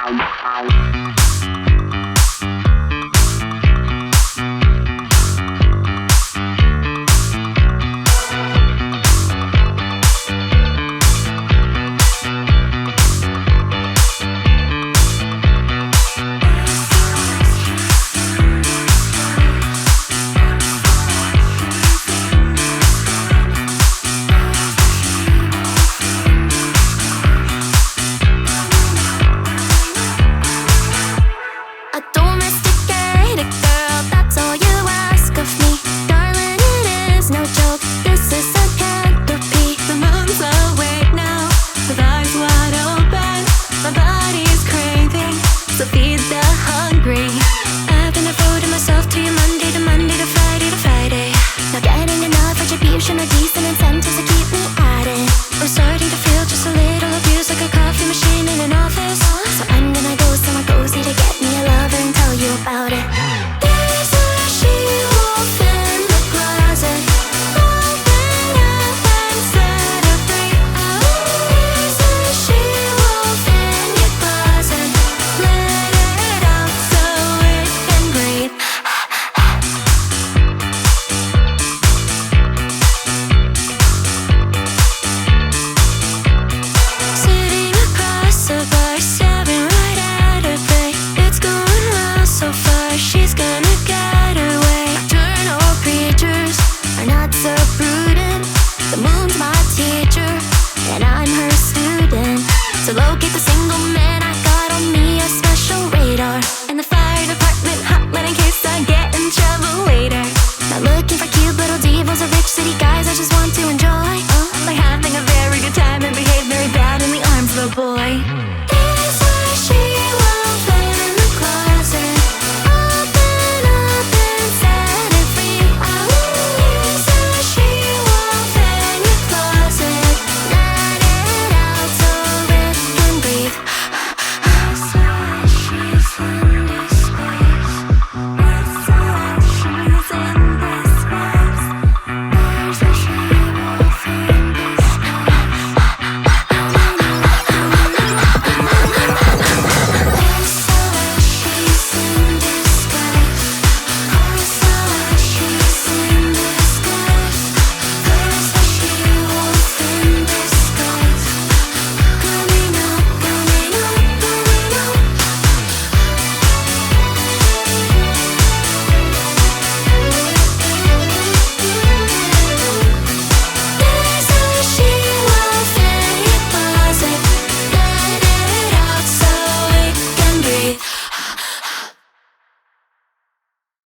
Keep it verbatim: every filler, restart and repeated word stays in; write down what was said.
Retribution or decent incentives to keep me at it. I'm starting to feel just a little abused, like a coffee machine in an office. So I'm gonna go somewhere cozy to get me a lover and tell you about it. There's a she-wolf in the closet, open up and set her free. There's a she-wolf in your closet, let it out so it can breathe. She's gonna get her way. Nocturnal creatures are not so prudent. The moon's my teacher, and I'm her student. So locate the single